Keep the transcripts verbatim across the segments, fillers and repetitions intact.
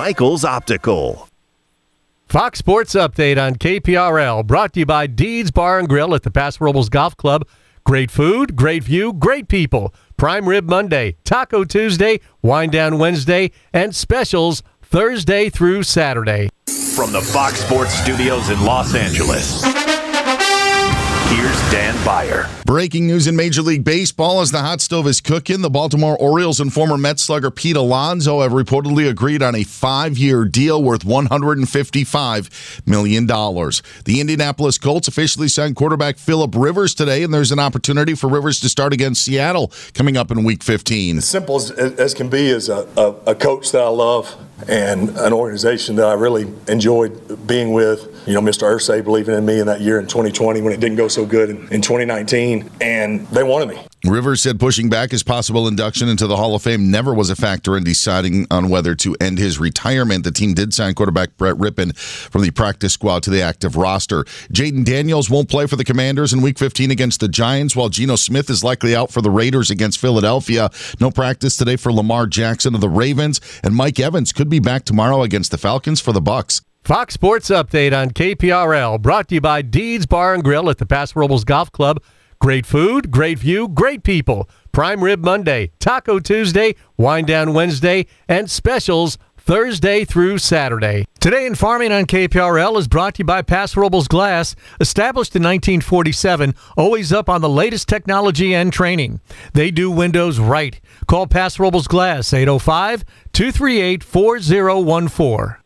Michael's Optical. Fox Sports Update on K P R L, brought to you by Deeds Bar and Grill at the Paso Robles Golf Club. Great food, great view, great people. Prime Rib Monday, Taco Tuesday, Wind Down Wednesday, and specials Thursday through Saturday. From the Fox Sports Studios in Los Angeles, here's Dan Beyer. Breaking news in Major League Baseball as the hot stove is cooking. The Baltimore Orioles and former Mets slugger Pete Alonso have reportedly agreed on a five-year deal worth one hundred fifty-five million dollars. The Indianapolis Colts officially signed quarterback Phillip Rivers today, and there's an opportunity for Rivers to start against Seattle coming up in Week fifteen. As simple as, as can be is a, a, a coach that I love and an organization that I really enjoyed being with. You know, Mister Irsay believing in me in that year in twenty twenty when it didn't go so good in, in twenty nineteen, and they wanted me. Rivers said pushing back his possible induction into the Hall of Fame never was a factor in deciding on whether to end his retirement. The team did sign quarterback Brett Rippon from the practice squad to the active roster. Jaden Daniels won't play for the Commanders in Week fifteen against the Giants, while Geno Smith is likely out for the Raiders against Philadelphia. No practice today for Lamar Jackson of the Ravens, and Mike Evans could be back tomorrow against the Falcons for the Bucs. Fox Sports Update on K P R L, brought to you by Deeds Bar and Grill at the Paso Robles Golf Club. Great food, great view, great people. Prime Rib Monday, Taco Tuesday, Wind Down Wednesday, and specials Thursday through Saturday. Today in Farming on K P R L is brought to you by Paso Robles Glass. Established in nineteen forty-seven, always up on the latest technology and training. They do windows right. Call Paso Robles Glass, eight oh five, two three eight, four oh one four.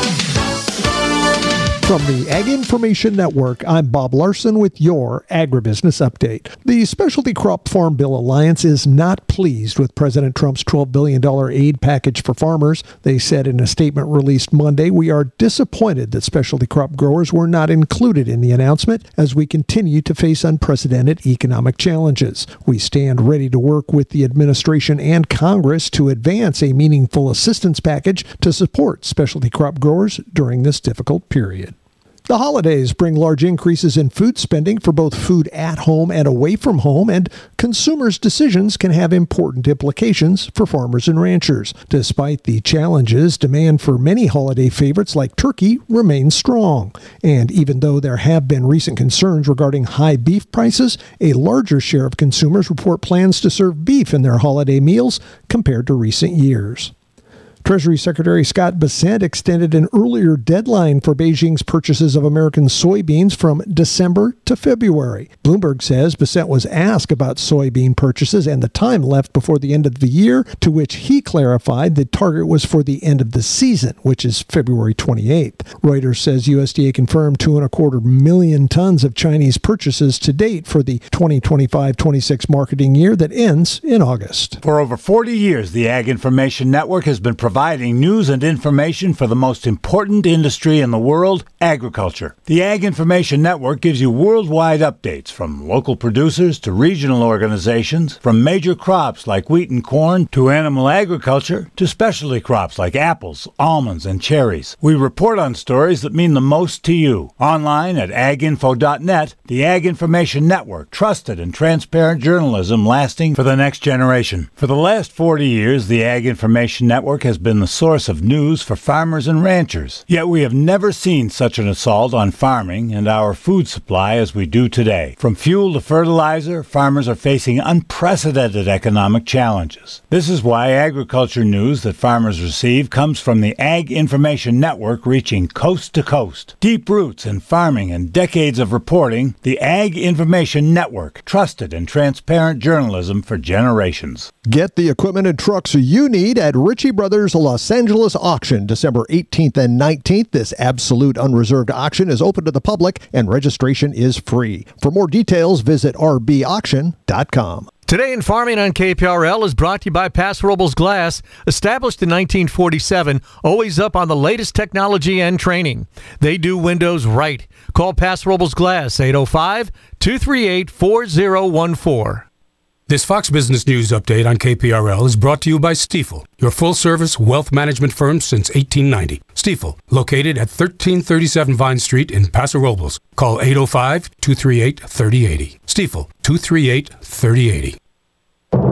From the Ag Information Network, I'm Bob Larson with your Agribusiness Update. The Specialty Crop Farm Bill Alliance is not pleased with President Trump's twelve billion dollars aid package for farmers. They said in a statement released Monday, "We are disappointed that specialty crop growers were not included in the announcement as we continue to face unprecedented economic challenges. We stand ready to work with the administration and Congress to advance a meaningful assistance package to support specialty crop growers during this difficult period." The holidays bring large increases in food spending for both food at home and away from home, and consumers' decisions can have important implications for farmers and ranchers. Despite the challenges, demand for many holiday favorites like turkey remains strong. And even though there have been recent concerns regarding high beef prices, a larger share of consumers report plans to serve beef in their holiday meals compared to recent years. Treasury Secretary Scott Bessent extended an earlier deadline for Beijing's purchases of American soybeans from December to February. Bloomberg says Bessent was asked about soybean purchases and the time left before the end of the year, to which he clarified the target was for the end of the season, which is February twenty-eighth. Reuters says U S D A confirmed two and a quarter million tons of Chinese purchases to date for the twenty twenty-five twenty-six marketing year that ends in August. For over forty years, the Ag Information Network has been providing providing news and information for the most important industry in the world, agriculture. The Ag Information Network gives you worldwide updates from local producers to regional organizations, from major crops like wheat and corn to animal agriculture to specialty crops like apples, almonds, and cherries. We report on stories that mean the most to you. Online at ag info dot net, the Ag Information Network, trusted and transparent journalism lasting for the next generation. For the last forty years, the Ag Information Network has been the source of news for farmers and ranchers. Yet we have never seen such an assault on farming and our food supply as we do today. From fuel to fertilizer, farmers are facing unprecedented economic challenges. This is why agriculture news that farmers receive comes from the Ag Information Network, reaching coast to coast. Deep roots in farming and decades of reporting, the Ag Information Network, trusted and transparent journalism for generations. Get the equipment and trucks you need at Ritchie Brothers Los Angeles Auction, December eighteenth and nineteenth. This absolute unreserved auction is open to the public and registration is free. For more details, visit r b auction dot com. Today in Farming on K P R L is brought to you by Paso Robles Glass. Established in nineteen forty-seven, always up on the latest technology and training. They do windows right. Call Paso Robles Glass, eight oh five, two three eight, four oh one four. This Fox Business News update on K P R L is brought to you by Stifel, your full-service wealth management firm since eighteen ninety. Stifel, located at thirteen thirty-seven Vine Street in Paso Robles. Call eight oh five, two three eight, three oh eight oh. Stifel, two three eight, three oh eight oh.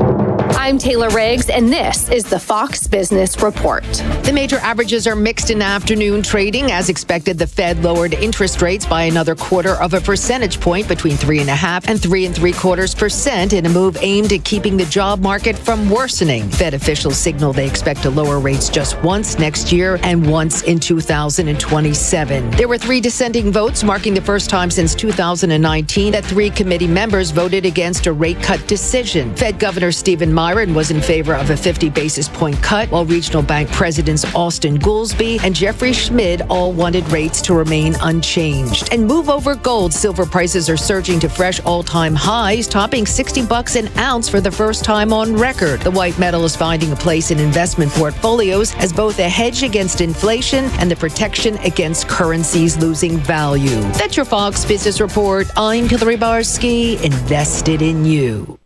I'm Taylor Riggs, and this is the Fox Business Report. The major averages are mixed in afternoon trading. As expected, the Fed lowered interest rates by another quarter of a percentage point between three and a half and three and three quarters percent in a move aimed at keeping the job market from worsening. Fed officials signal they expect to lower rates just once next year and once in two thousand twenty-seven. There were three dissenting votes, marking the first time since two thousand nineteen that three committee members voted against a rate cut decision. Fed Governor Stephen Myron was in favor of a fifty basis point cut, while regional bank presidents Austin Goolsbee and Jeffrey Schmid all wanted rates to remain unchanged. And move over gold. Silver prices are surging to fresh all-time highs, topping sixty bucks an ounce for the first time on record. The white metal is finding a place in investment portfolios as both a hedge against inflation and the protection against currencies losing value. That's your Fox Business Report. I'm Hillary Barsky, invested in you.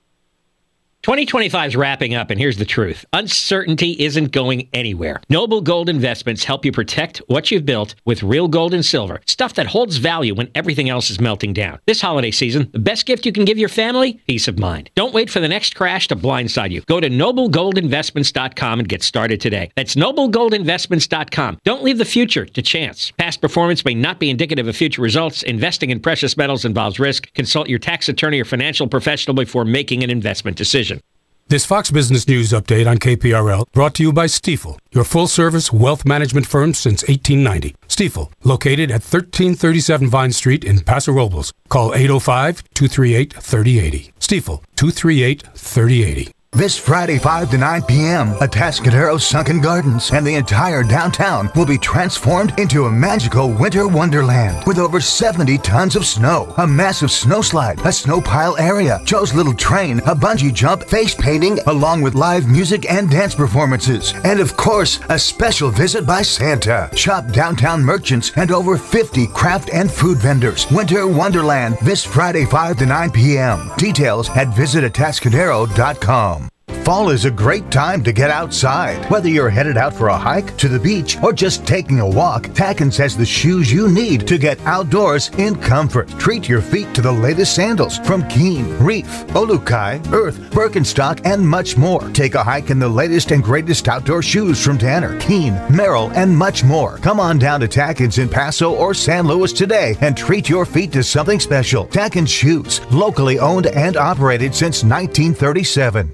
twenty twenty-five is wrapping up, and here's the truth. Uncertainty isn't going anywhere. Noble Gold Investments help you protect what you've built with real gold and silver, stuff that holds value when everything else is melting down. This holiday season, the best gift you can give your family? Peace of mind. Don't wait for the next crash to blindside you. Go to noble gold investments dot com and get started today. That's noble gold investments dot com. Don't leave the future to chance. Past performance may not be indicative of future results. Investing in precious metals involves risk. Consult your tax attorney or financial professional before making an investment decision. This Fox Business News update on K P R L brought to you by Stifel, your full-service wealth management firm since eighteen ninety. Stifel, located at thirteen thirty-seven Vine Street in Paso Robles. Call eight oh five, two three eight, three oh eight oh. Stifel, two three eight, three oh eight oh. This Friday, five to nine p.m., Atascadero Sunken Gardens and the entire downtown will be transformed into a magical winter wonderland with over seventy tons of snow, a massive snow slide, a snow pile area, Joe's Little Train, a bungee jump, face painting, along with live music and dance performances. And of course, a special visit by Santa. Shop downtown merchants and over fifty craft and food vendors. Winter Wonderland this Friday, five to nine p.m. Details at visit atascadero dot com. Fall is a great time to get outside. Whether you're headed out for a hike, to the beach, or just taking a walk, Tackins has the shoes you need to get outdoors in comfort. Treat your feet to the latest sandals from Keen, Reef, Olukai, Earth, Birkenstock, and much more. Take a hike in the latest and greatest outdoor shoes from Danner, Keen, Merrill, and much more. Come on down to Tackins in Paso or San Luis today and treat your feet to something special. Tackins Shoes, locally owned and operated since nineteen thirty-seven.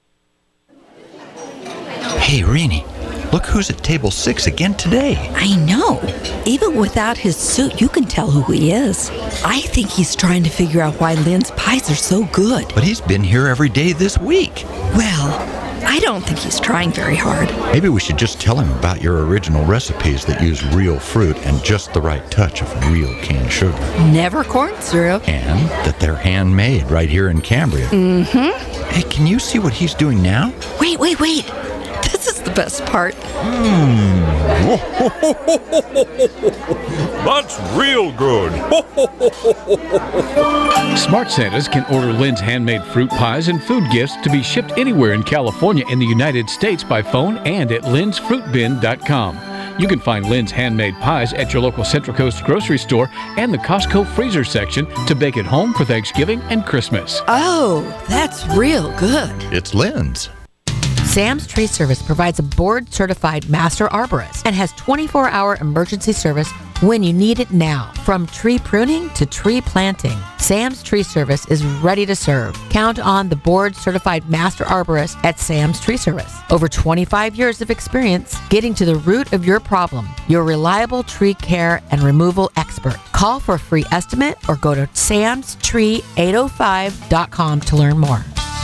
Hey, Rini, look who's at table six again today. I know. Even without his suit, you can tell who he is. I think he's trying to figure out why Lynn's pies are so good. But he's been here every day this week. Well, I don't think he's trying very hard. Maybe we should just tell him about your original recipes that use real fruit and just the right touch of real cane sugar. Never corn syrup. And that they're handmade right here in Cambria. Mm-hmm. Hey, can you see what he's doing now? Wait, wait, wait. This is the best part. Mmm. That's real good. Smart Santas can order Lynn's handmade fruit pies and food gifts to be shipped anywhere in California and the United States by phone and at lins fruit bin dot com. You can find Lynn's handmade pies at your local Central Coast grocery store and the Costco freezer section to bake at home for Thanksgiving and Christmas. Oh, that's real good. It's Lynn's. Sam's Tree Service provides a board-certified master arborist and has twenty-four hour emergency service when you need it now. From tree pruning to tree planting, Sam's Tree Service is ready to serve. Count on the board-certified master arborist at Sam's Tree Service. Over twenty-five years of experience getting to the root of your problem. Your reliable tree care and removal expert. Call for a free estimate or go to sams tree eight oh five dot com to learn more.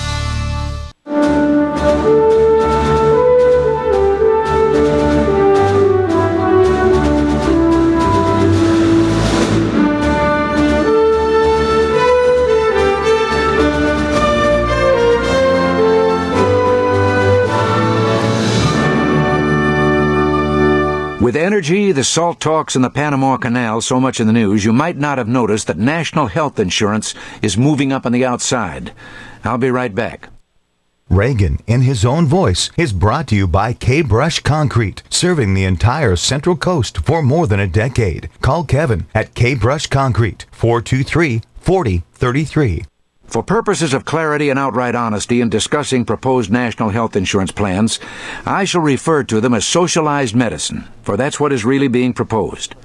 With energy, the salt talks, and the Panama Canal so much in the news, you might not have noticed that national health insurance is moving up on the outside. I'll be right back. Reagan, in his own voice, is brought to you by K-Brush Concrete, serving the entire Central Coast for more than a decade. Call Kevin at K-Brush Concrete, four two three, four oh three three. For purposes of clarity and outright honesty in discussing proposed national health insurance plans, I shall refer to them as socialized medicine, for that's what is really being proposed.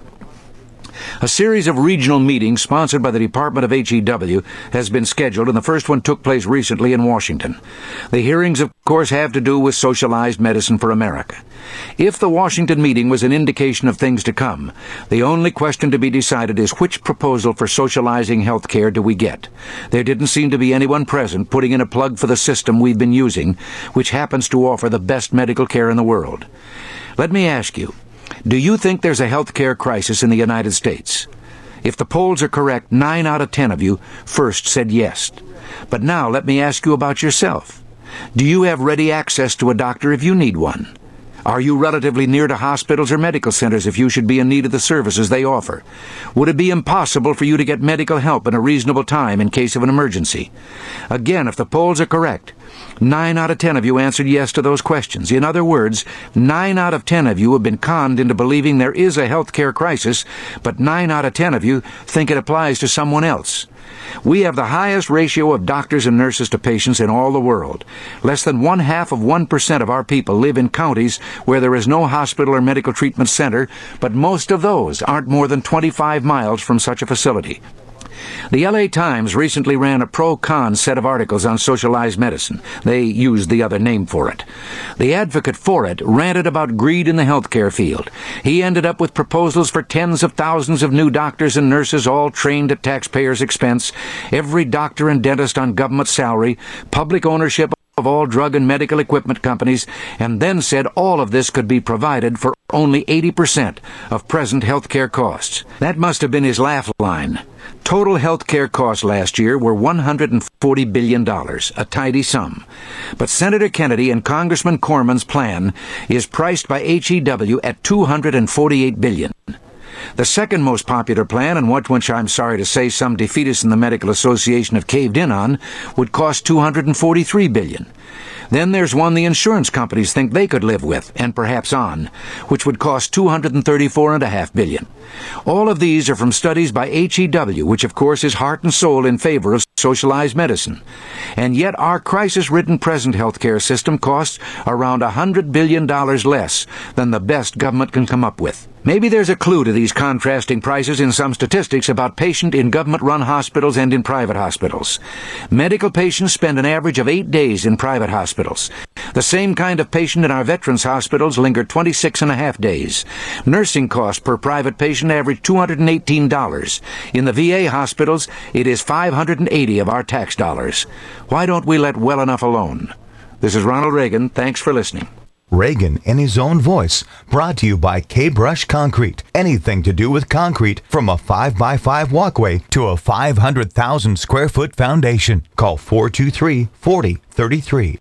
A series of regional meetings sponsored by the Department of H E W has been scheduled, and the first one took place recently in Washington. The hearings, of course, have to do with socialized medicine for America. If the Washington meeting was an indication of things to come, the only question to be decided is which proposal for socializing health care do we get? There didn't seem to be anyone present putting in a plug for the system we've been using, which happens to offer the best medical care in the world. Let me ask you, do you think there's a health care crisis in the United States? If the polls are correct, nine out of ten of you first said yes. But now let me ask you about yourself. Do you have ready access to a doctor if you need one? Are you relatively near to hospitals or medical centers if you should be in need of the services they offer? Would it be impossible for you to get medical help in a reasonable time in case of an emergency? Again, if the polls are correct, nine out of ten of you answered yes to those questions. In other words, nine out of ten of you have been conned into believing there is a health care crisis, but nine out of ten of you think it applies to someone else. We have the highest ratio of doctors and nurses to patients in all the world. Less than one half of one percent of our people live in counties where there is no hospital or medical treatment center, but most of those aren't more than twenty-five miles from such a facility. The L A Times recently ran a pro-con set of articles on socialized medicine. They used the other name for it. The advocate for it ranted about greed in the healthcare field. He ended up with proposals for tens of thousands of new doctors and nurses, all trained at taxpayers' expense, every doctor and dentist on government salary, public ownership of all drug and medical equipment companies, and then said all of this could be provided for only eighty percent of present healthcare costs. That must have been his laugh line. Total health care costs last year were one hundred forty billion dollars, a tidy sum. But Senator Kennedy and Congressman Corman's plan is priced by H E W at two hundred forty-eight billion dollars. The second most popular plan, and one which I'm sorry to say some defeatists in the Medical Association have caved in on, would cost two hundred forty-three billion dollars. Then there's one the insurance companies think they could live with, and perhaps on, which would cost two hundred thirty-four point five billion dollars. All of these are from studies by H E W, which of course is heart and soul in favor of socialized medicine. And yet our crisis-ridden present healthcare system costs around one hundred billion dollars less than the best government can come up with. Maybe there's a clue to these contrasting prices in some statistics about patients in government-run hospitals and in private hospitals. Medical patients spend an average of eight days in private hospitals. The same kind of patient in our veterans' hospitals linger twenty-six and a half days. Nursing costs per private patient average two hundred eighteen dollars. In the V A hospitals, it is five hundred eighty of our tax dollars. Why don't we let well enough alone? This is Ronald Reagan. Thanks for listening. Reagan in his own voice, brought to you by K-Brush Concrete. Anything to do with concrete, from a five by five walkway to a five hundred thousand square foot foundation. Call four two three, four zero three three.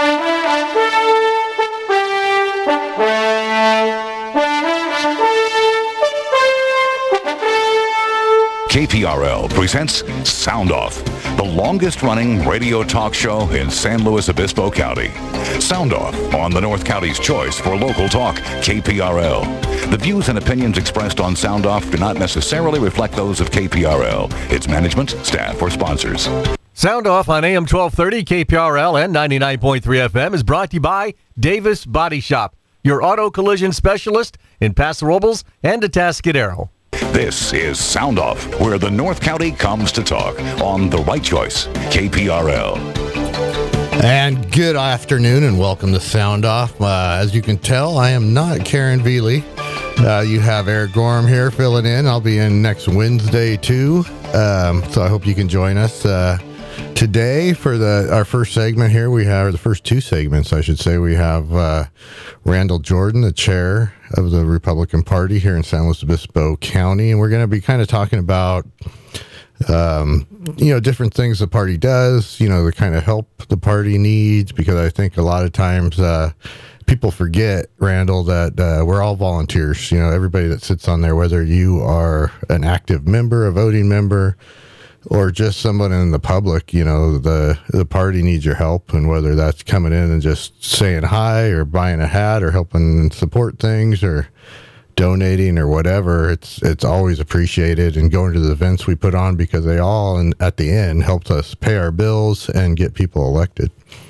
K P R L presents Sound Off, the longest-running radio talk show in San Luis Obispo County. Sound Off on the North County's choice for local talk, K P R L. The views and opinions expressed on Sound Off do not necessarily reflect those of K P R L, its management, staff, or sponsors. Sound Off on A M twelve thirty, K P R L and ninety-nine point three F M is brought to you by Davis Body Shop, your auto collision specialist in Paso Robles and Atascadero. This is Sound Off, where the North County comes to talk on The Right Choice, K P R L. And good afternoon and welcome to Sound Off. Uh, as you can tell, I am not Karen Veely. Uh, you have Eric Gorham here filling in. I'll be in next Wednesday too. Um, so I hope you can join us uh, today for the our first segment here. We have the first two segments, I should say. We have uh, Randall Jordan, the chair of the Republican Party here in San Luis Obispo County, and we're going to be kind of talking about um, you know, different things the party does, you know, the kind of help the party needs, because I think a lot of times uh, people forget, Randall, that uh, we're all volunteers. You know, everybody that sits on there, whether you are an active member, a voting member, or just someone in the public, you know, the the party needs your help, and whether that's coming in and just saying hi or buying a hat or helping support things or donating or whatever, it's it's always appreciated, and going to the events we put on, because they all, and at the end, helped us pay our bills and get people elected.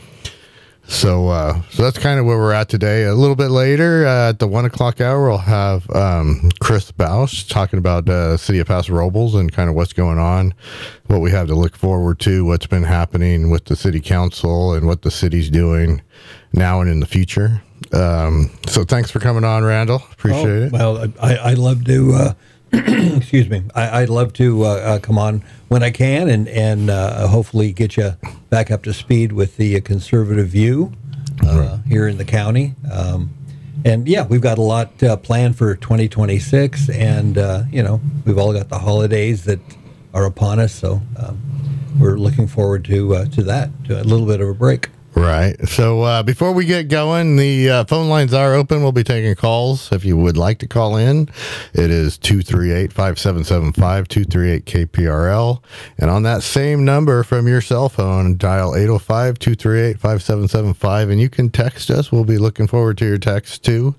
So uh, so that's kind of where we're at today. A little bit later, uh, at the one o'clock hour, we'll have um, Chris Bausch talking about uh, City of Paso Robles and kind of what's going on, what we have to look forward to, what's been happening with the city council, and what the city's doing now and in the future. Um, so thanks for coming on, Randall. Appreciate oh, it. Well, I, I'd love to, uh, excuse me, I, I'd love to uh, uh, come on when I can and, and uh, hopefully get you back up to speed with the conservative view uh, right. here in the county. Um, and yeah, we've got a lot uh, planned for twenty twenty-six, and, uh, you know, we've all got the holidays that are upon us. So um, we're looking forward to, uh, to that, to a little bit of a break. Right. So uh, before we get going, the uh, phone lines are open. We'll be taking calls. If you would like to call in, it is two three eight, five seven seven five, two three eight K P R L. And on that same number from your cell phone, dial eight oh five, two three eight, five seven seven five, and you can text us. We'll be looking forward to your text too.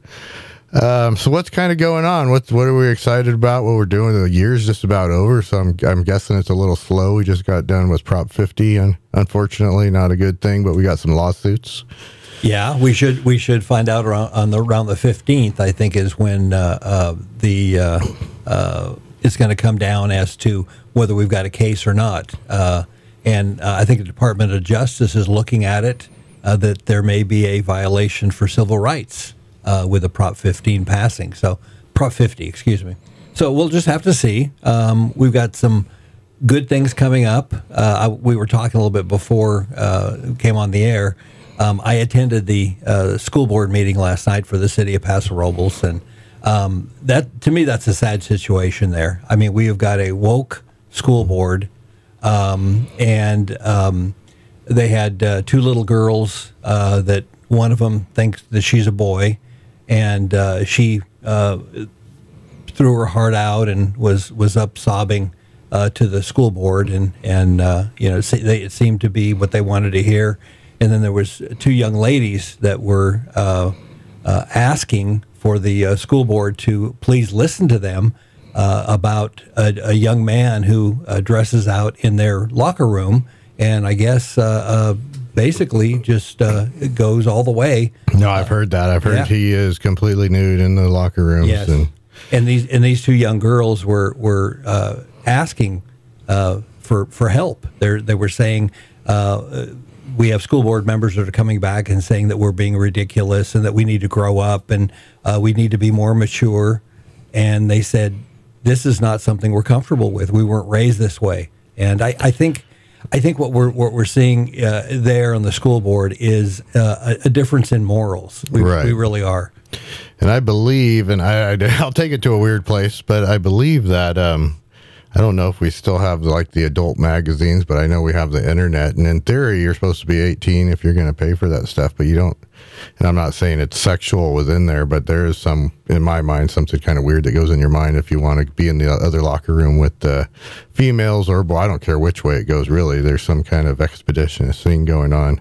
Um, so what's kind of going on? What what are we excited about? What we're doing? The year's just about over, so I'm I'm guessing it's a little slow. We just got done with Prop fifty, and unfortunately, not a good thing. But we got some lawsuits. Yeah, we should we should find out around on the around the fifteenth. I think is when uh, uh, the uh, uh, it's going to come down as to whether we've got a case or not. Uh, and uh, I think the Department of Justice is looking at it uh, that there may be a violation for civil rights. Uh, with a Prop fifteen passing, so Prop fifty, excuse me. So we'll just have to see. Um, we've got some good things coming up. Uh, I, we were talking a little bit before uh, came on the air. Um, I attended the uh, school board meeting last night for the city of Paso Robles, and um, that to me that's a sad situation there. I mean, we have got a woke school board, um, and um, they had uh, two little girls uh, that one of them thinks that she's a boy. And uh, she uh, threw her heart out and was, was up sobbing uh, to the school board, and and uh, you know they, it seemed to be what they wanted to hear. And then there was two young ladies that were uh, uh, asking for the uh, school board to please listen to them uh, about a, a young man who uh, dresses out in their locker room, and I guess. Uh, uh, basically just uh, goes all the way. No, I've heard that. I've heard yeah. he is completely nude in the locker rooms. Yes. And, and these and these two young girls were were uh, asking uh, for for help. They they were saying uh, we have school board members that are coming back and saying that we're being ridiculous and that we need to grow up and uh, we need to be more mature. And they said this is not something we're comfortable with. We weren't raised this way. And I, I think. I think what we're what we're seeing uh, there on the school board is uh, a, a difference in morals. We, right. we really are. And I believe, and I, I, I'll take it to a weird place, but I believe that, um, I don't know if we still have like the adult magazines, but I know we have the internet. And in theory, you're supposed to be eighteen if you're going to pay for that stuff, but you don't. And I'm not saying it's sexual within there, but there is some, in my mind, something kind of weird that goes in your mind if you want to be in the other locker room with uh, females or, well, I don't care which way it goes, really. There's some kind of expeditionist thing going on.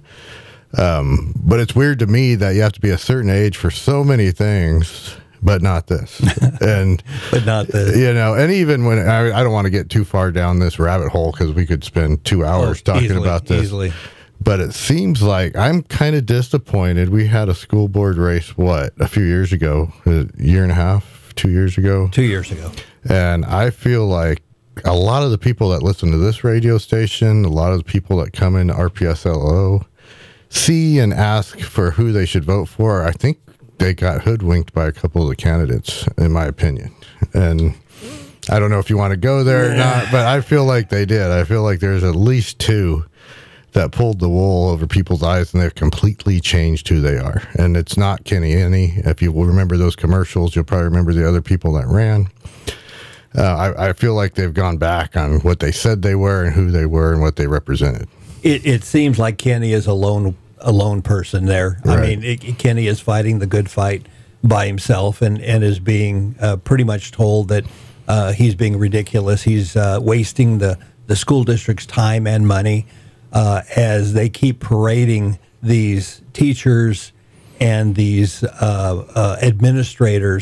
Um, but it's weird to me that you have to be a certain age for so many things, but not this. And but not this. You know, and even when, I, I don't want to get too far down this rabbit hole because we could spend two hours oh, talking easily, about this. Easily. But it seems like I'm kind of disappointed. We had a school board race, what, a few years ago, a year and a half, two years ago? Two years ago. And I feel like a lot of the people that listen to this radio station, a lot of the people that come in R P S L O, see and ask for who they should vote for. I think they got hoodwinked by a couple of the candidates, in my opinion. And I don't know if you want to go there or not, but I feel like they did. I feel like there's at least two that pulled the wool over people's eyes, and they've completely changed who they are. And it's not Kenny Annie. If you will remember those commercials, you'll probably remember the other people that ran. Uh, I, I feel like they've gone back on what they said they were and who they were and what they represented. It, it seems like Kenny is a lone, a lone person there. Right. I mean, it, Kenny is fighting the good fight by himself and, and is being uh, pretty much told that uh, he's being ridiculous. He's uh, wasting the, the school district's time and money. Uh, as they keep parading these teachers and these uh, uh, administrators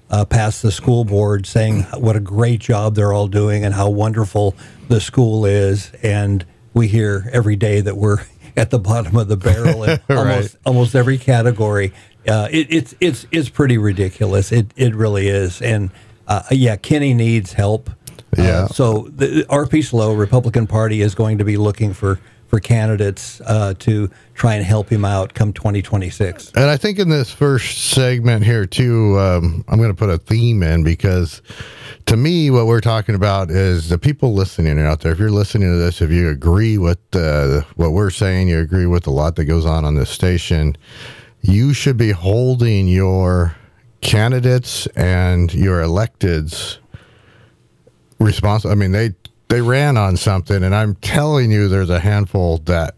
uh, past the school board saying what a great job they're all doing and how wonderful the school is. And we hear every day that we're at the bottom of the barrel in Right. almost almost every category. Uh, it, it's it's it's pretty ridiculous. It it really is. And uh, yeah, Kenny needs help. Yeah. Uh, so the R P Slow, Republican Party, is going to be looking for for candidates uh, to try and help him out come twenty twenty-six. And I think in this first segment here, too, um, I'm going to put a theme in because to me, what we're talking about is the people listening out there. If you're listening to this, if you agree with uh, what we're saying, you agree with a lot that goes on on this station, you should be holding your candidates and your electeds responsible. I mean, they they ran on something, and I'm telling you, there's a handful that,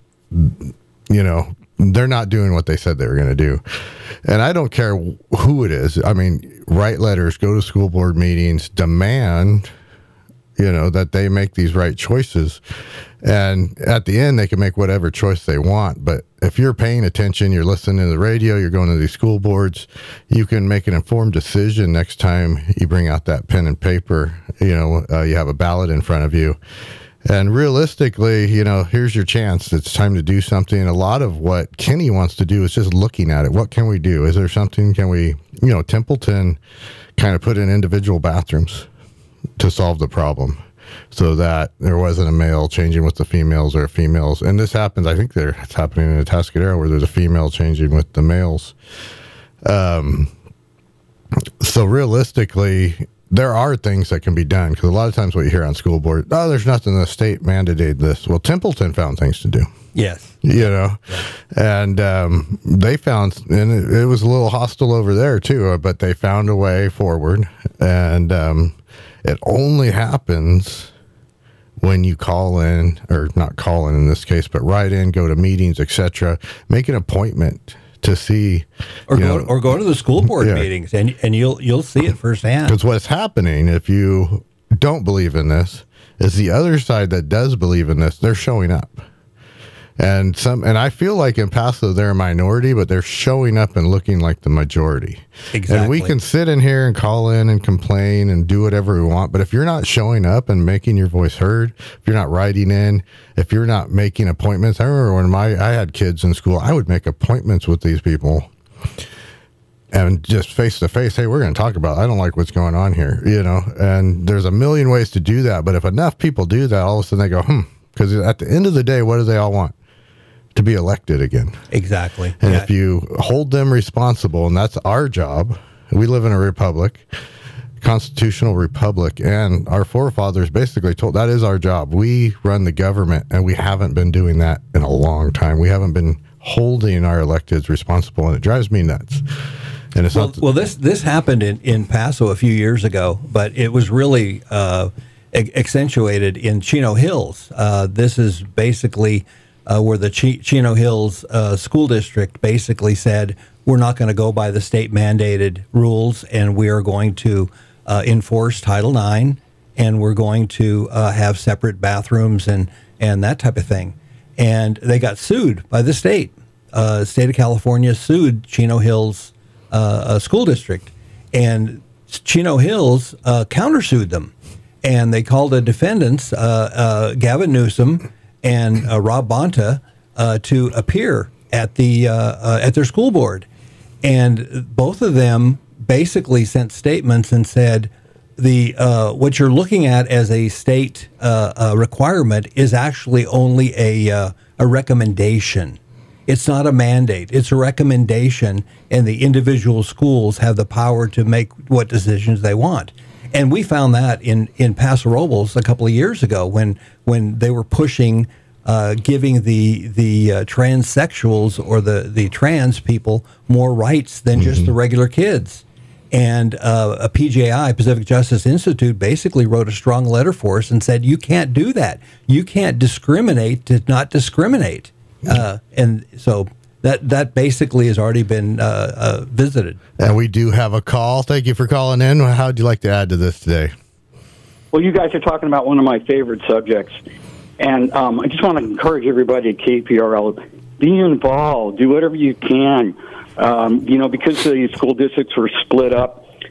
you know, they're not doing what they said they were going to do. And I don't care who it is. I mean, write letters, go to school board meetings, demand, you know, that they make these right choices. And at the end, they can make whatever choice they want. But if you're paying attention, you're listening to the radio, you're going to these school boards, you can make an informed decision next time you bring out that pen and paper. You know, uh, you have a ballot in front of you. And realistically, you know, here's your chance. It's time to do something. A lot of what Kenny wants to do is just looking at it. What can we do? Is there something, can we, you know, Templeton kind of put in individual bathrooms to solve the problem so that there wasn't a male changing with the females or females. And this happens, I think there, it's happening in Atascadero where there's a female changing with the males. Um, so realistically, there are things that can be done because a lot of times what you hear on school board, oh, there's nothing, the state mandated this. Well, Templeton found things to do. Yes. You know, and um, they found, and it, it was a little hostile over there too, but they found a way forward. And um, it only happens when you call in, or not call in in this case, but write in, go to meetings, et cetera, make an appointment to see, or go know, or go to the school board yeah. meetings, and and you'll you'll see it firsthand. Because what's happening, if you don't believe in this, is the other side that does believe in this, they're showing up. And some, and I feel like in Paso they're a minority, but they're showing up and looking like the majority. Exactly. And we can sit in here and call in and complain and do whatever we want, but if you're not showing up and making your voice heard, if you're not writing in, if you're not making appointments, I remember when my I had kids in school, I would make appointments with these people and just face to face, hey, we're going to talk about it. I don't like what's going on here, you know. And there's a million ways to do that, but if enough people do that, all of a sudden they go, hmm, because at the end of the day, what do they all want? To be elected again. Exactly. And yeah. if you hold them responsible, and that's our job, we live in a republic, constitutional republic, and our forefathers basically told that is our job. We run the government, and we haven't been doing that in a long time. We haven't been holding our electeds responsible, and it drives me nuts. And it's well, not well, this this happened in, in Paso a few years ago, but it was really uh, accentuated in Chino Hills. Uh, this is basically Uh, where the Ch- Chino Hills uh, School District basically said, we're not going to go by the state mandated rules, and we are going to uh, enforce Title nine, and we're going to uh, have separate bathrooms and, and that type of thing. And they got sued by the state. Uh, the state of California sued Chino Hills uh, uh, School District, and Chino Hills uh, countersued them. And they called the defendants, uh, uh, Gavin Newsom and uh, Rob Bonta, uh, to appear at the uh, uh, at their school board, and both of them basically sent statements and said the uh, what you're looking at as a state uh, uh, requirement is actually only a uh, a recommendation. It's not a mandate. It's a recommendation, and the individual schools have the power to make what decisions they want. And we found that in, in Paso Robles a couple of years ago when when they were pushing uh, giving the the uh, transsexuals or the, the trans people more rights than mm-hmm. just the regular kids. And uh, a P J I, Pacific Justice Institute, basically wrote a strong letter for us and said, you can't do that. You can't discriminate to not discriminate. Uh, and so that that basically has already been uh, uh, visited. And we do have a call. Thank you for calling in. How would you like to add to this today? Well, you guys are talking about one of my favorite subjects. And um, I just want to encourage everybody at K P R L, be involved, do whatever you can. Um, you know, because the school districts were split up,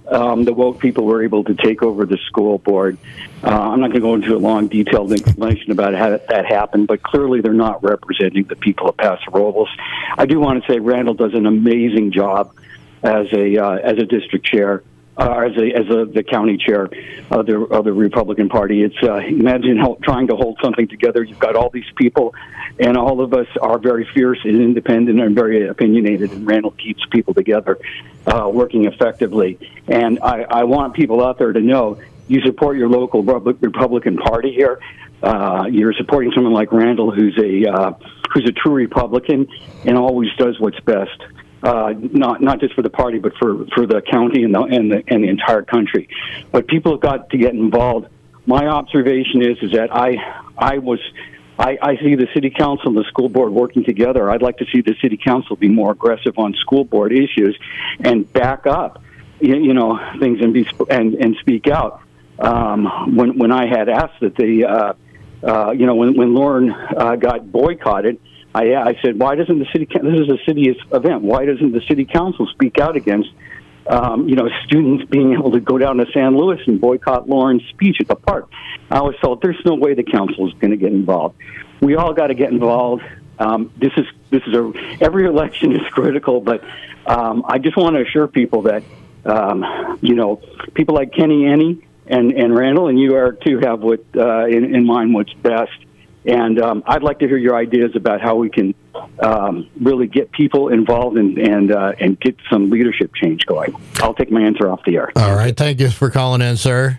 um, the woke people were able to take over the school board. Uh, I'm not going to go into a long, detailed explanation about how that happened, but clearly they're not representing the people of Paso Robles. I do want to say Randall does an amazing job as a uh, as a district chair. Uh, as a as a the county chair of the of the Republican Party. It's uh, imagine how, trying to hold something together. You've got all these people, and all of us are very fierce and independent and very opinionated. And Randall keeps people together, uh, working effectively. And I, I want people out there to know you support your local Republican Party here. Uh, you're supporting someone like Randall, who's a uh, who's a true Republican and always does what's best. Uh, not not just for the party, but for, for the county and the, and the and the entire country. But people have got to get involved. My observation is is that I I was I, I see the city council and the school board working together. I'd like to see the city council be more aggressive on school board issues and back up, you, you know, things and be and, and speak out. Um, when when I had asked that the uh, uh, you know when when Lauren uh, got boycotted. I, I said, why doesn't the city, this is a city event, why doesn't the city council speak out against, um, you know, students being able to go down to San Luis and boycott Lauren's speech at the park? I was told there's no way the council is going to get involved. We all got to get involved. Um, this is, this is a, every election is critical, but um, I just want to assure people that, um, you know, people like Kenny Annie and, and Randall and you are too have what, uh, in, in mind what's best. And um, I'd like to hear your ideas about how we can um, really get people involved and and, uh, and get some leadership change going. I'll take my answer off the air. All right. Thank you for calling in, sir.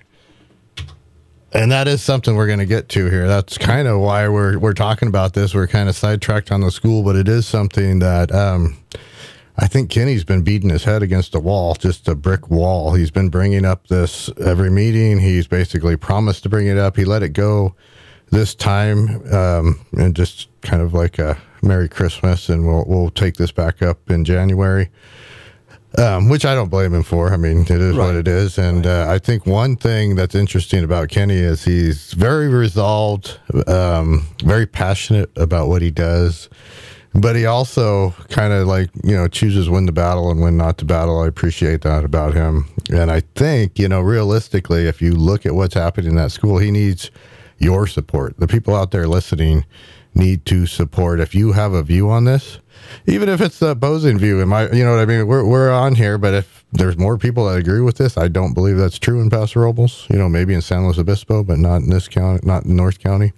And that is something we're going to get to here. That's kind of why we're we're talking about this. We're kind of sidetracked on the school, but it is something that um, I think Kenny's been beating his head against a wall, just a brick wall. He's been bringing up this every meeting. He's basically promised to bring it up. He let it go this time, um, and just kind of like a Merry Christmas, and we'll we'll take this back up in January, um, which I don't blame him for. I mean, it is right. what it is, and uh, I think one thing that's interesting about Kenny is he's very resolved, um, very passionate about what he does, but he also kind of like, you know, chooses when to battle and when not to battle. I appreciate that about him, and I think, you know, realistically, if you look at what's happening in that school, he needs your support. The people out there listening need to support. If you have a view on this, even if it's the opposing view, am I, you know what I mean? We're we're on here, but if there's more people that agree with this, I don't believe that's true in Paso Robles. You know, maybe in San Luis Obispo, but not in this county, not in North County.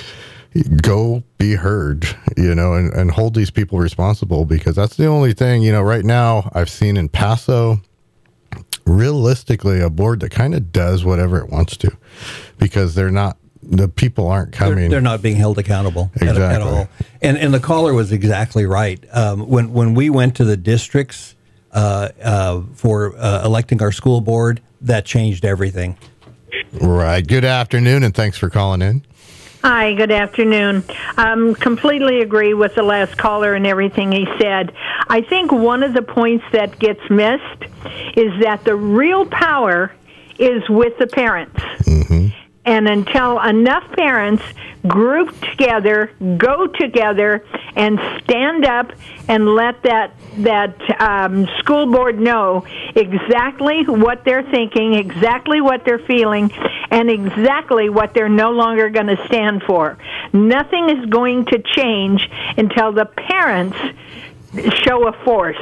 Go be heard, you know, and, and hold these people responsible, because that's the only thing, you know, right now I've seen in Paso, realistically, a board that kind of does whatever it wants to, because they're not, the people aren't coming. They're, they're not being held accountable exactly. at, at all. And and the caller was exactly right. Um, when when we went to the districts uh, uh, for uh, electing our school board, that changed everything. Right. Good afternoon, and thanks for calling in. Hi, good afternoon. Um, completely agree with the last caller and everything he said. I think one of the points that gets missed is that the real power is with the parents. Mm-hmm. And until enough parents group together, go together, and stand up and let that that um, school board know exactly what they're thinking, exactly what they're feeling, and exactly what they're no longer going to stand for. Nothing is going to change until the parents show a force.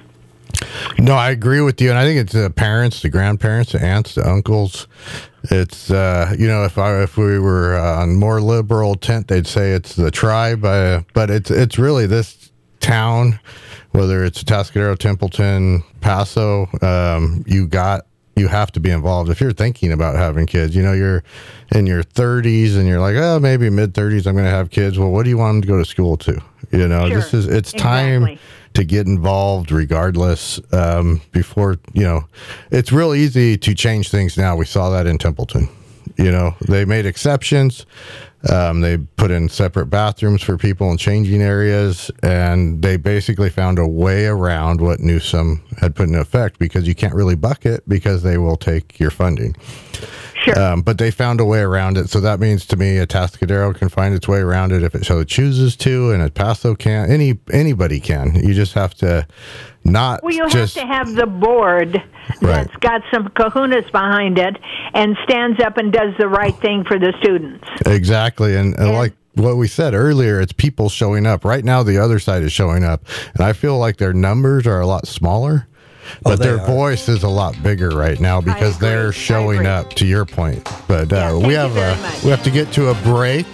No, I agree with you, and I think it's the parents, the grandparents, the aunts, the uncles. It's uh, you know, if I if we were uh, on more liberal tent, they'd say it's the tribe, uh, but it's it's really this town, whether it's Atascadero, Templeton, Paso. Um, you got you have to be involved if you're thinking about having kids. You know, you're in your thirties and you're like, oh, maybe mid thirties, I'm going to have kids. Well, what do you want them to go to school to? You know, sure. this is it's Exactly. time to get involved regardless, um, before, you know, it's real easy to change things now. We saw that in Templeton. You know, they made exceptions. Um, they put in separate bathrooms for people in changing areas, and they basically found a way around what Newsom had put in effect, because you can't really buck it because they will take your funding. Sure. Um, but they found a way around it. So that means to me, Atascadero can find its way around it if it so chooses to, and El Paso can. Any Anybody can. You just have to not Well, you just... have to have the board Right. that's got some kahunas behind it and stands up and does the right thing for the students. Exactly. And, and like what we said earlier, it's people showing up. Right now, the other side is showing up. And I feel like their numbers are a lot smaller, but they their are. voice is a lot bigger right now because they're showing up, to your point. But uh, we have a, we have to get to a break.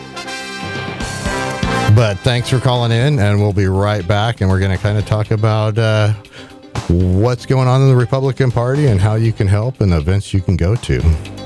But thanks for calling in, and we'll be right back, and we're going to kind of talk about uh, what's going on in the Republican Party and how you can help and the events you can go to.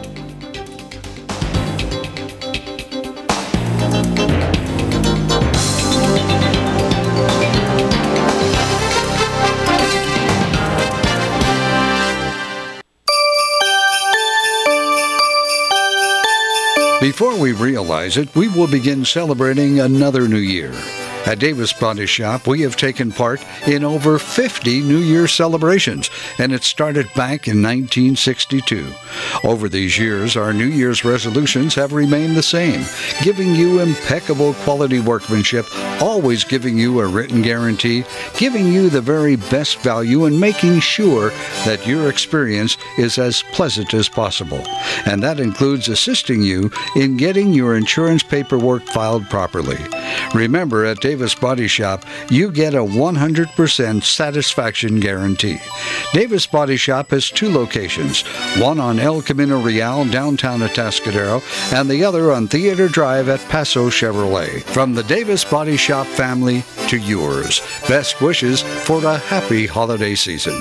Before we realize it, we will begin celebrating another new year. At Davis Body Shop, we have taken part in over fifty New Year celebrations, and it started back in nineteen sixty-two. Over these years, our New Year's resolutions have remained the same, giving you impeccable quality workmanship, always giving you a written guarantee, giving you the very best value, and making sure that your experience is as pleasant as possible. And that includes assisting you in getting your insurance paperwork filed properly. Remember, at Davis Body Shop, you get a one hundred percent satisfaction guarantee. Davis Body Shop has two locations, one on El Camino Real, downtown Atascadero, and the other on Theater Drive at Paso Chevrolet. From the Davis Body Shop family to yours, best wishes for a happy holiday season.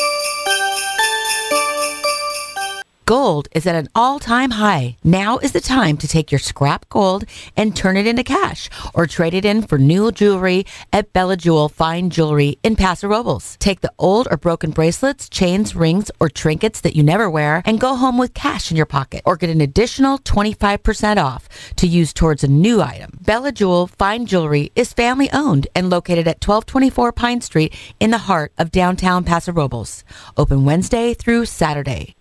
Gold is at an all-time high. Now is the time to take your scrap gold and turn it into cash or trade it in for new jewelry at Bella Jewel Fine Jewelry in Paso Robles. Take the old or broken bracelets, chains, rings, or trinkets that you never wear and go home with cash in your pocket or get an additional twenty-five percent off to use towards a new item. Bella Jewel Fine Jewelry is family-owned and located at twelve twenty-four Pine Street in the heart of downtown Paso Robles. Open Wednesday through Saturday.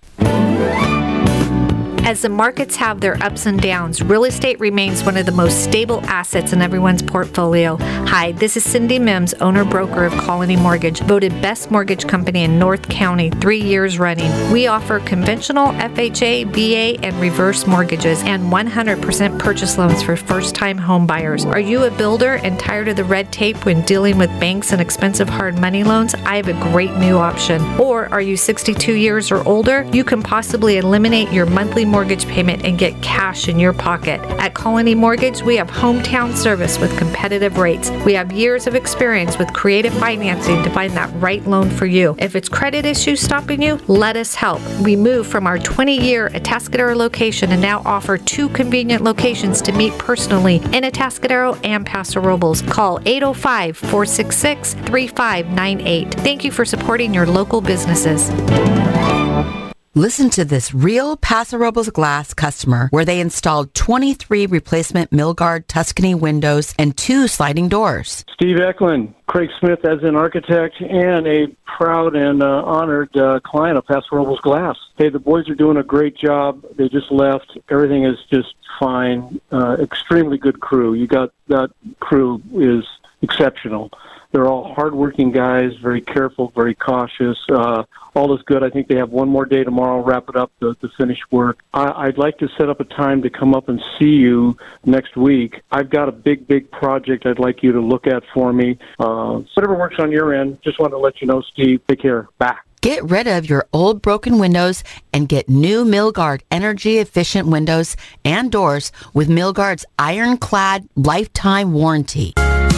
As the markets have their ups and downs, real estate remains one of the most stable assets in everyone's portfolio. Hi, this is Cindy Mims, owner-broker of Colony Mortgage, voted best mortgage company in North County three years running. We offer conventional F H A, V A, and reverse mortgages and one hundred percent purchase loans for first-time home buyers. Are you a builder and tired of the red tape when dealing with banks and expensive hard money loans? I have a great new option. Or are you sixty-two years or older? You can possibly eliminate your monthly mortgage payment and get cash in your pocket. At Colony Mortgage, we have hometown service with competitive rates. We have years of experience with creative financing to find that right loan for you. If it's credit issues stopping you, let us help. We moved from our twenty-year Atascadero location and now offer two convenient locations to meet personally in Atascadero and Paso Robles. Call eight oh five, four six six, three five nine eight. Thank you for supporting your local businesses. Listen to this real Paso Robles Glass customer where they installed twenty-three replacement Milgard Tuscany windows and two sliding doors. Steve Eklund, Craig Smith as an architect and a proud and uh, honored uh, client of Paso Robles Glass. Hey, the boys are doing a great job. They just left. Everything is just fine. Uh, extremely good crew. You got that crew is exceptional. They're all hardworking guys, very careful, very cautious. Uh, all is good. I think they have one more day tomorrow, wrap it up, to, to finish work. I, I'd like to set up a time to come up and see you next week. I've got a big, big project I'd like you to look at for me. Uh, whatever works on your end, just wanted to let you know, Steve. Take care. Bye. Get rid of your old broken windows and get new Milgard energy-efficient windows and doors with Milgard's ironclad lifetime warranty.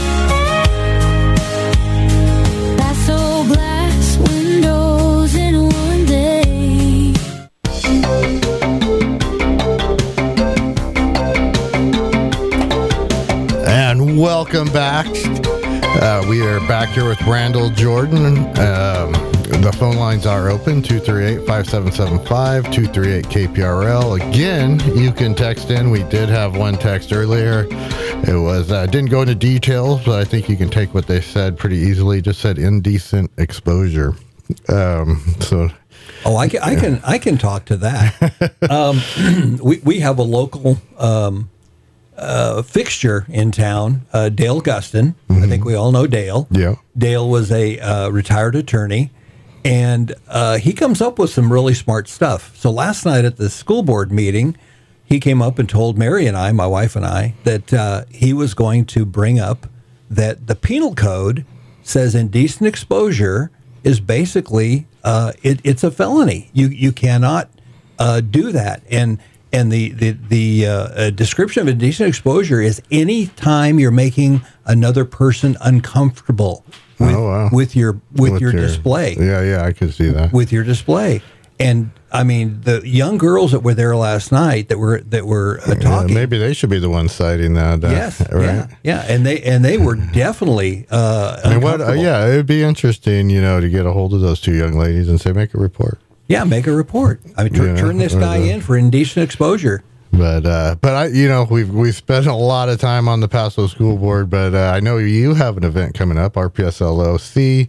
And welcome back. Uh, we are back here with Randall Jordan. Um, the phone lines are open, two three eight, five seven seven five, two three eight K P R L. Again, you can text in. We did have one text earlier. It was uh, didn't go into details, but I think you can take what they said pretty easily. Just said indecent exposure. Um, so Oh, I can, I can, I can talk to that. um, we we have a local um, uh, fixture in town, uh, Dale Gustin. Mm-hmm. I think we all know Dale. Yeah. Dale was a uh, retired attorney, and uh, he comes up with some really smart stuff. So last night at the school board meeting, he came up and told Mary and I, my wife and I, that uh, he was going to bring up that the penal code says indecent exposure is basically uh, it, it's a felony. You you cannot uh, do that. And and the the the uh, description of indecent exposure is any time you're making another person uncomfortable with, oh, wow. with your with, With your, your- display. Yeah, yeah, I could see that. With your display. And I mean, the young girls that were there last night that were that were uh, Yeah, talking. maybe they should be the ones citing that. Uh, Yes, right? yeah, yeah, and they and they were definitely. Uh, I mean, what? Uh, uncomfortable. yeah, it would be interesting, you know, to get a hold of those two young ladies and say, make a report. Yeah, make a report. I mean, tur- You know, turn this or guy the- in for indecent exposure. But uh, but I, you know, we've we've spent a lot of time on the Paso School Board. But uh, I know you have an event coming up, R P S L O C.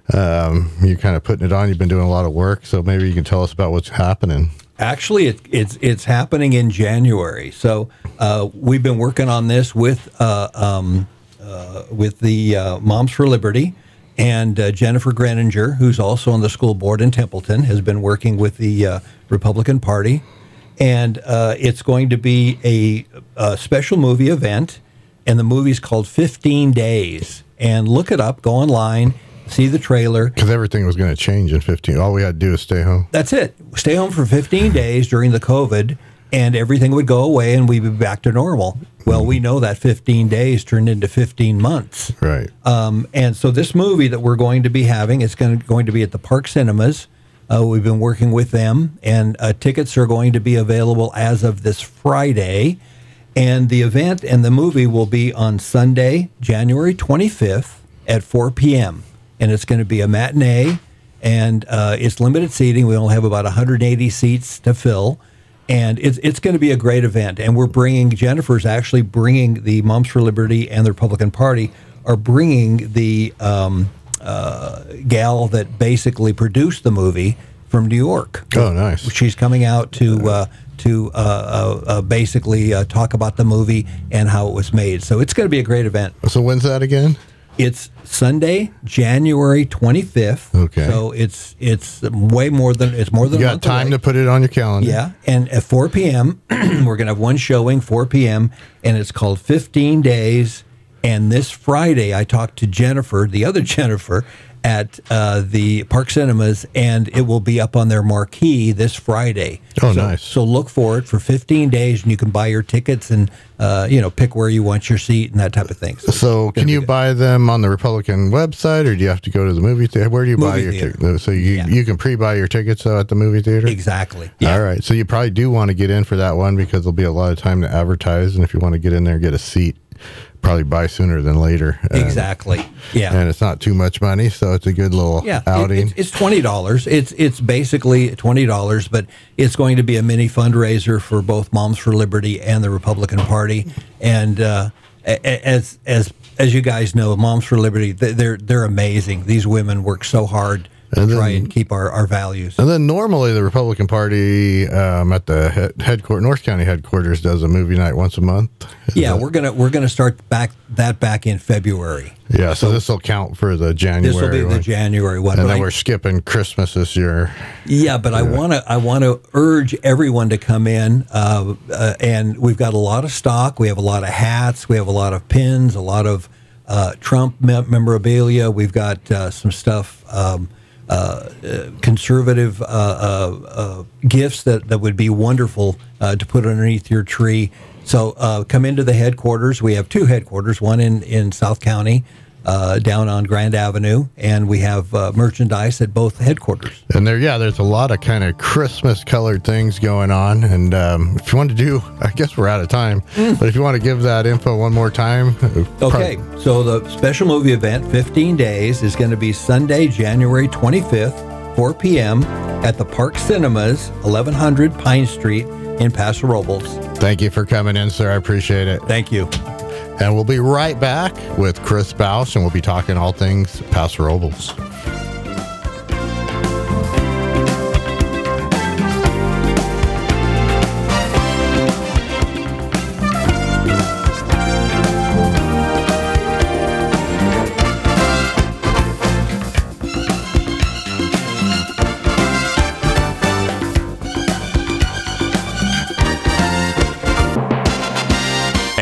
Um, you're kind of putting it on. You've been doing a lot of work, so maybe you can tell us about what's happening. Actually, it, it's it's happening in January. So uh, we've been working on this with uh, um, uh, with the uh, Moms for Liberty, and uh, Jennifer Greninger, who's also on the school board in Templeton, has been working with the uh, Republican Party, and uh, it's going to be a, a special movie event, and the movie's called fifteen days. And look it up, go online, see the trailer. Because everything was going to change in fifteen. All we had to do is stay home. That's it. Stay home for fifteen days during the COVID, and everything would go away, and we'd be back to normal. Well, we know that fifteen days turned into fifteen months. Right. Um, and so this movie that we're going to be having, it's going to, going to be at the Park Cinemas. Uh, we've been working with them, and uh, tickets are going to be available as of this Friday. And the event and the movie will be on Sunday, January twenty-fifth at four p.m. And it's going to be a matinee, and uh, it's limited seating. We only have about one hundred eighty seats to fill. And it's it's going to be a great event. And we're bringing, Jennifer's actually bringing the Moms for Liberty and the Republican Party are bringing the um, uh, gal that basically produced the movie from New York. Oh, nice. She's coming out to uh, to uh, uh, uh, basically uh, talk about the movie and how it was made. So it's going to be a great event. So when's that again? It's Sunday, January twenty-fifth. Okay. So it's it's way more than it's more than You a got month time away. to put it on your calendar. Yeah, and at four p.m. we're going to have one showing, four p.m., and it's called fifteen days. And this Friday, I talked to Jennifer, the other Jennifer, at uh, the Park Cinemas, and it will be up on their marquee this Friday. Oh, so, nice. So look for it for fifteen days, and you can buy your tickets and, uh, you know, pick where you want your seat and that type of thing. So, So can you buy them on the Republican website, or do you have to go to the movie theater? Where do you buy Movie your theater. tickets? So you you can pre-buy your tickets uh, at the movie theater? Exactly. All right. So you probably do want to get in for that one because there'll be a lot of time to advertise, and if you want to get in there and get a seat, probably buy sooner than later. And- Exactly. Yeah. And it's not too much money, so it's a good little Yeah, it- outing. it's, it's twenty dollars. It's it's basically twenty dollars, but it's going to be a mini fundraiser for both Moms for Liberty and the Republican Party. And uh, a- a- as as as you guys know, Moms for Liberty, they- they're they're amazing. These women work so hard to And then- try and keep our, our values. And then normally the Republican Party um, at the head, headquarters, North County headquarters, does a movie night once a month. Is Yeah, that- we're gonna we're gonna start back that back in February. yeah. So, this will count for the January. This will be the one. January one. And but then I- we're skipping Christmas this year. Yeah, but I want to I want to urge everyone to come in, uh, uh, and we've got a lot of stock. We have a lot of hats. We have a lot of pins. A lot of uh, Trump mem- memorabilia. We've got uh, some stuff. Um, uh, uh, conservative uh, uh, uh, gifts that, that would be wonderful uh, to put underneath your tree. So uh, come into the headquarters. We have two headquarters, one in, in South County, uh, down on Grand Avenue, and we have uh, merchandise at both headquarters. And there, yeah, there's a lot of kind of Christmas colored things going on. And um, if you want to do, I guess we're out of time, but if you want to give that info one more time. Okay, so the special movie event, fifteen days, is going to be Sunday, January twenty-fifth, four p.m. at the Park Cinemas, eleven hundred Pine Street in Paso Robles. Thank you for coming in, sir. I appreciate it. Thank you. And we'll be right back with Chris Bausch, and we'll be talking all things Paso Robles.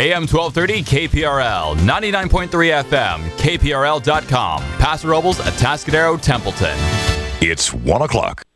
A M twelve thirty K P R L, ninety-nine point three F M, K P R L dot com. Paso Robles, Atascadero, Templeton. It's one o'clock.